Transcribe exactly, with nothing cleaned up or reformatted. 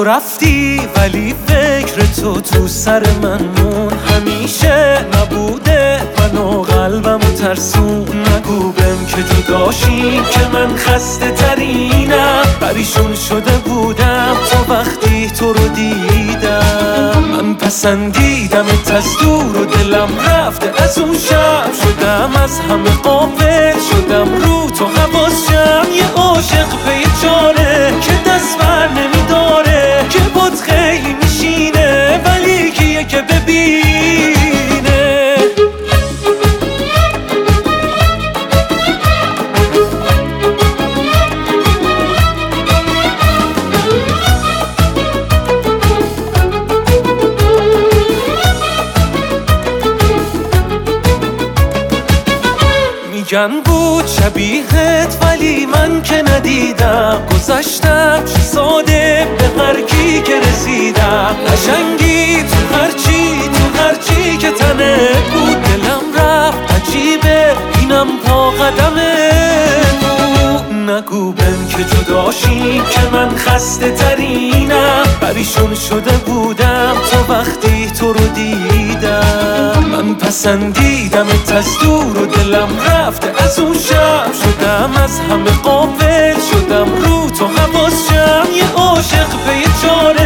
تو رفتی ولی فکر تو تو سر من مون، همیشه نبوده منو قلبمو ترسون. نگو بهم که جداشیم که من خسته ترینم، پریشون شده بودم تا وقتی تو رو دیدم. من پسندیدمت از دور و دلم رفته از اون شب، شدم از همه غافل، شدم رو تو حواسم. یه عاشق پی چاره که دست بر نمیداره، که بود خیلی میشینه ولی کیه که ببینه. میگن بود شبیهت ولی من که ندیدم، گذشتم چه ساده به هر کی که رسیدم. قشنگی تو هرچی تو هرچی که تنه بود، دلم رفت عجیبه اینم پا قدمه بود. نگو بهم که جداشیم که من خسته ترینم، پریشون شده بودم تا وقتی تو رو دیدم. من پسندیدمت از دور و دلم رفته از اون شب، شدم از همه غافل، شدم رو تو حواسم. یه عاشق پی چاره